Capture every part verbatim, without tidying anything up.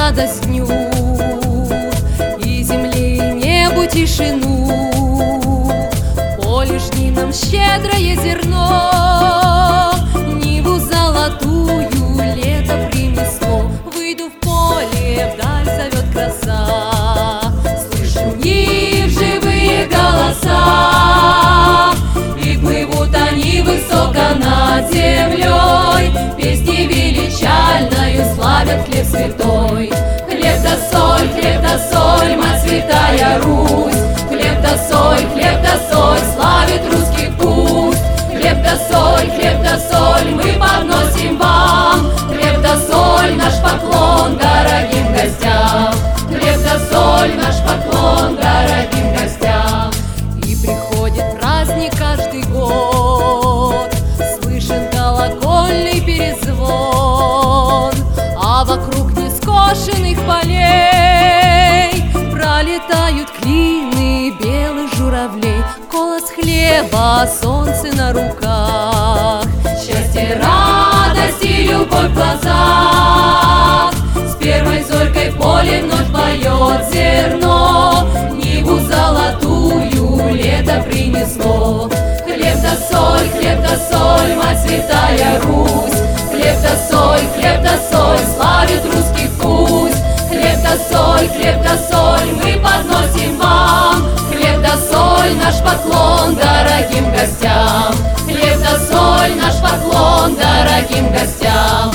радость дню, и земле, и небу тишину. Поле жни нам щедрое зерно, Ниву золотую лето принесло. Выйду в поле, вдаль зовет краса, слышу нив живые голоса, и плывут они высоко над землей, песни величальною славят хлеб святой. Хлеб да соль, хлеб да соль, мать святая Русь, хлеб да соль, хлеб да соль, славит русский путь. Хлеб да соль, хлеб да соль, мы подносим вам, хлеб да соль, наш поклон дорогим гостям. Хлеб да соль, наш поклон дорогим гостям. И приходит праздник каждый год, слышен колокольный перезвон, а вокруг нескошенных полей пролетают клины белых журавлей. Колос хлеба, солнце на руках, счастье, радость и любовь в глазах. С первой зорькой в поле вновь поет зерно, Ниву золотую лето принесло. Хлеб да соль, хлеб да соль, мать святая Русь, хлеб да соль, хлеб да соль, славит русский путь. Хлеб да соль, хлеб да соль, мы подносим вам, хлеб да соль, наш поклон дорогим гостям. Хлеб да соль, наш поклон дорогим гостям.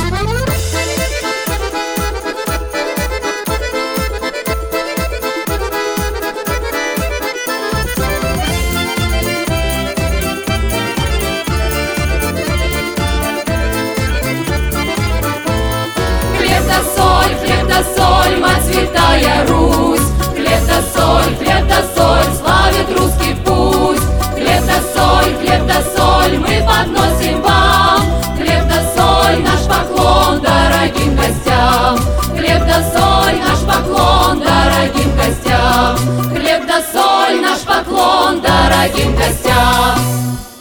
Хлеб да соль, хлеб да соль, мать святая Русь, хлеб да соль, хлеб да соль, славит русский путь. Хлеб да соль, хлеб да соль, мы подносим вам, хлеб да соль, наш поклон дорогим гостям. Хлеб да соль, наш поклон дорогим гостям. Хлеб да соль, наш поклон дорогим гостям.